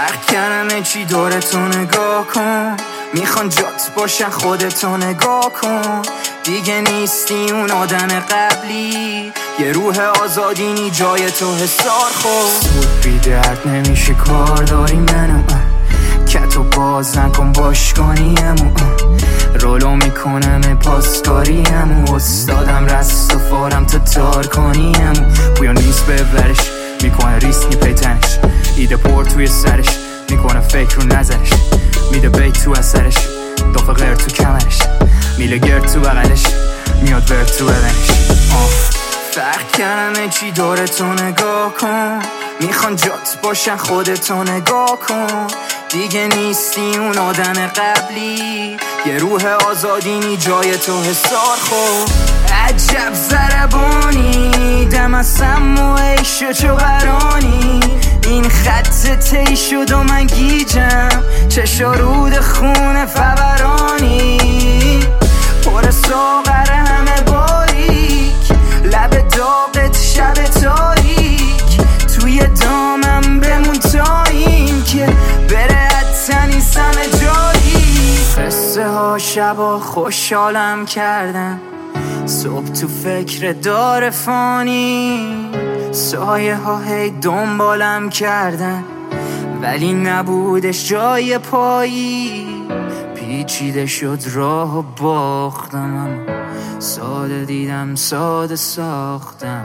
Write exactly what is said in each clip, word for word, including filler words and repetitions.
فرق کردم چی دورتو نگاه کن، میخوان جات باشن خودتو نگاه کن. دیگه نیستی اون آدم قبلی، یه روح آزادینی جای تو حسار خود. سود بی درد نمیشه کار داری منو، که تو باز نکن باشگانیم. رولو میکنم پاسکاریم، استادم رست و فارم تا تار کنیم. بویا نیست ببرش، میکنه ریسک میپیتنش. ایده پر توی سرش، میکنه فکر رو نظرش. میده بیت تو اثرش، دافه غیر تو کمرش. میله گرد تو بغلش، میاد ورد تو بدنش. فرق کردم چی دورتو نگاه کن، میخوان جات باشن خودتو نگاه کن. دیگه نیستی اون آدم قبلی، یه روح آزادینی جای تو حسار خود. عجب زربانی دم از سم و عیش و چوبرانی. این خط تی شد و من گیجم، چشا رود خون فورانی. پر ساغر همه باریک، لب داغت شب تاریک. توی دامم بمون تا این که بره حتی سم جایی. قصه ها شبا خوشحالم کردن، صبح تو فکر دار فانی. سایه ها هی دنبالم کردن، ولی نبودش جای پایی. پیچیده شد راه و باختم، ساده دیدم ساده ساختم.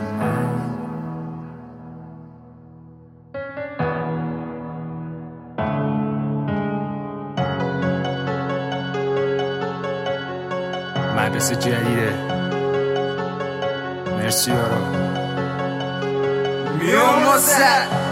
مدرسه جدیده، مرسی یارا. میام واسه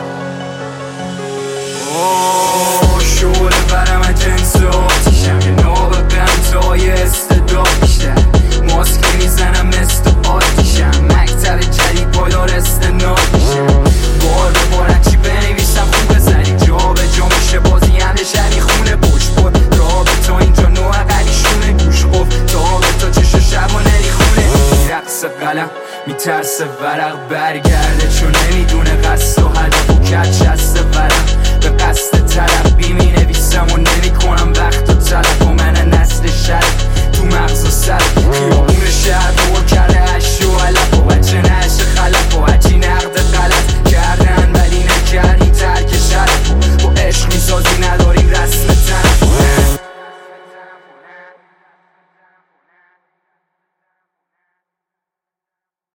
اوه شعله برم جنس آتیشم، یه نابه بمتای استداد بیشتر. ماسک میزنم مثل آتیشم، مکتب جدید پایدار استناد میشم. بار به بار چی بنویسم خوب بزنی، جا به جا میشه بازی همه شهری خونه پشت بود. رابطه اینجا نوع قلیشونه گوش قف تا به تا چشو شب و نری خونه. میرقص قلم میترسه ورق برگ